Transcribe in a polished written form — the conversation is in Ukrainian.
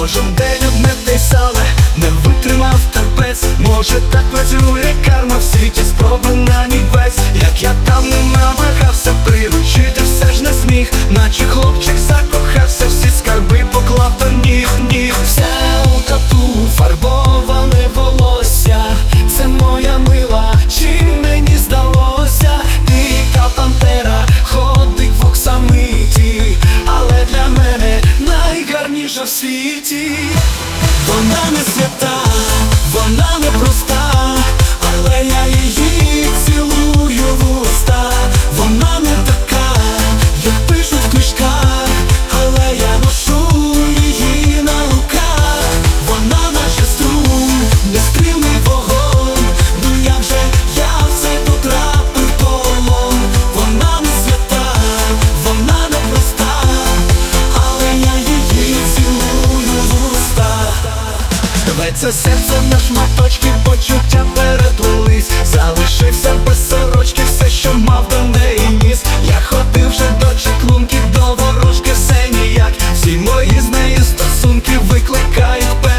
Кожен день одне те саме, не витримав терпець. Може так працює карма в світі, спроби на ній весь. Як я там не намагався приручити, все ж не зміг. Наче хлопчик закохався, всі скарби поклав до ніг. Все у тату, фарбоване волосся. Це моя мила, чи мені здалося? Дика пантера ходить в оксамиті, але для мене найгарніша в світі. Вона не свята, вона не проста, але я її цілую в уста. Вона не така, як пишуть в книжках, але я ношу її на руках. Вона наче струм, нестримний вогонь. Ну як же я в це потрапив полон? Вона не свята, вона не проста, але я її цілую в уста. Рветься серце на шматочки, почуття переплились. Залишився без сорочки, все, що мав до неї ніс. Я ходив вже до чаклунки, до ворожки, все ніяк. Всі мої з нею стосунки викликають